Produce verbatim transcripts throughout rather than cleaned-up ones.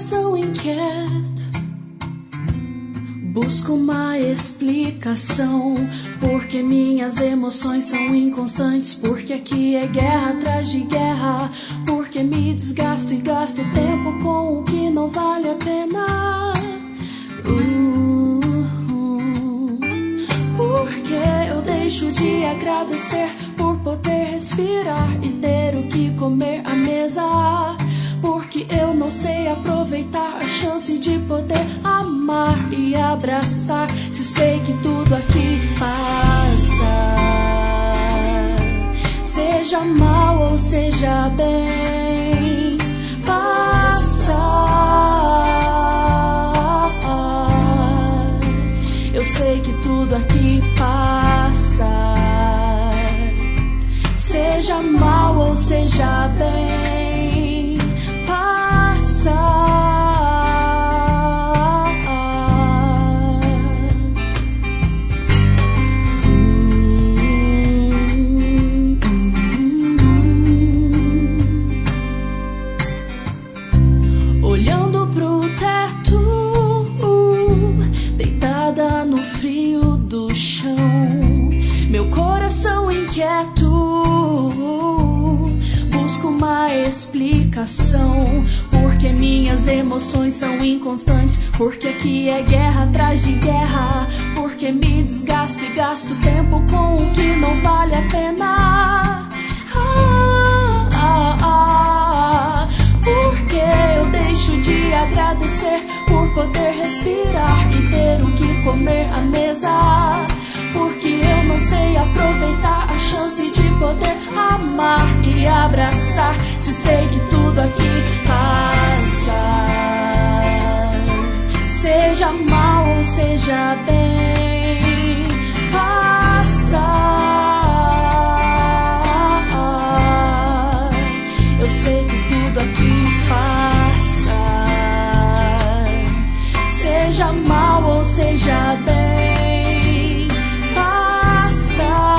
coração inquieto busca uma explicação. Porque minhas emoções são inconstantes. Porque aqui é guerra atrás de guerra. Porque me desgasto e gasto tempo com o que não vale a pena. uh, uh, Porque eu deixo de agradecer por poder respirar e ter o que comer à mesa. Porque eu não sei aproveitar a chance de poder amar e abraçar. Se sei que tudo aqui passa, seja mal ou seja bem, passa. Eu sei que tudo aqui passa, seja mal ou seja bem, passa. Olhando pro teto, deitada no frio do chão, meu coração inquieto busca uma explicação. Porque minhas emoções são inconstantes. Porque aqui é guerra atrás de guerra. Porque me desgasto e gasto tempo com o que não vale a pena. ah, ah, ah. Porque eu deixo de agradecer por poder respirar e ter o que comer à mesa. Porque eu não sei aproveitar a chance de poder amar e abraçar. Se sei que tudo aqui passa, seja mal ou seja bem, passa. Eu sei que tudo aqui passa, seja mal ou seja bem, passa.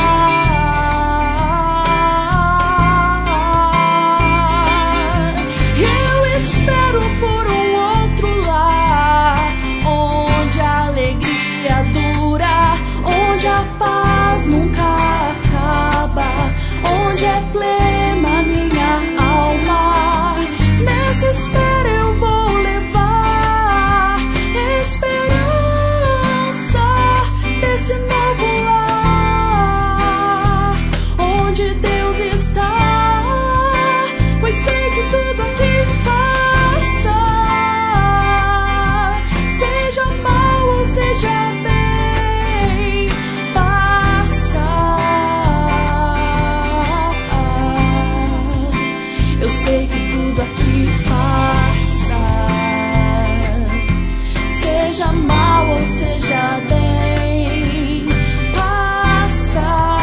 Eu espero por um outro lar, onde a alegria dura, onde a paz nunca acaba, onde é plena minha alma. Nessa espera eu vou levar esperança desse novo lar, onde Deus está. Pois sei que tudo aqui passa, seja mal ou seja bem, passa. Eu sei que tudo aqui passa, seja mal ou seja bem, passa.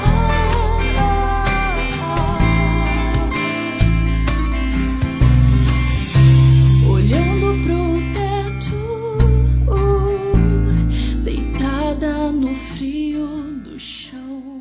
Olhando pro teto, deitada no frio do chão.